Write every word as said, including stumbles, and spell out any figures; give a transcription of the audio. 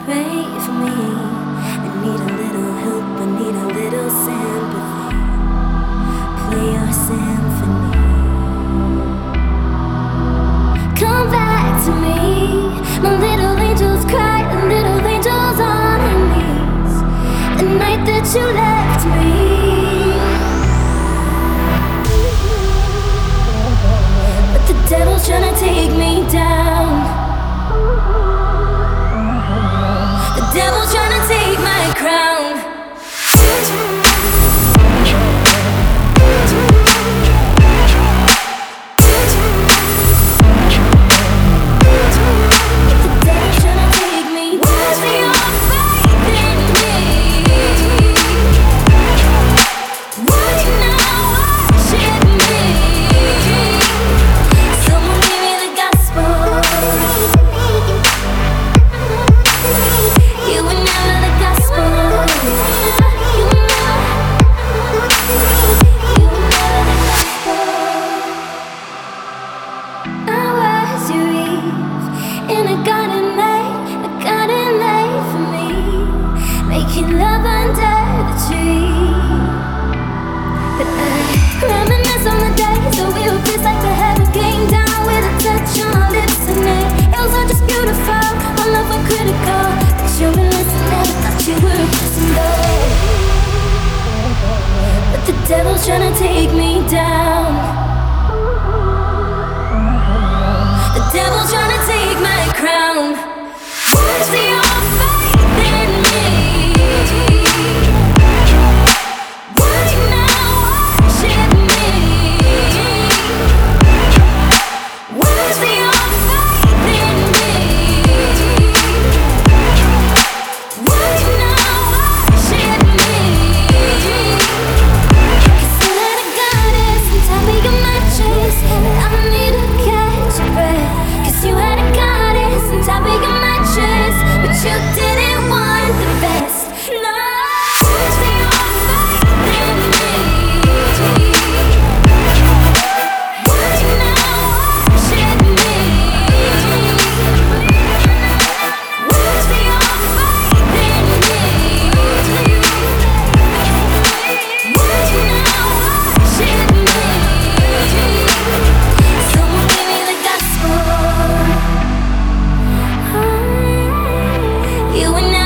pray for me. I need a little help, I need a little sympathy. Play your symphony. Come back to me. My little angels cry, the little angels on her knees. The night that you left me. But the devil's trying to take me down. The devil's trying to take my crown. In a garden made, a garden made for me, making love under the tree. But I reminisce on the days that we were kissed like the heaven came down with a touch on our lips tonight. It was all just beautiful, our love went critical. But you were listening, thought you were a person though. But the devil's trying to take me down. The devil's trying to take my crown. Where's your faith in me? Why now worship me? Where's your faith in me? Why now worship me? 'Cause you had a goddess on top of your mattress, and I don't need a catch your breath. 'Cause you had a goddess on top of your mattress, but you didn't want the best. No, where's your faith in me? Why now worship me? Where's your faith in me? Why now worship me? Someone give me the gospel. You and I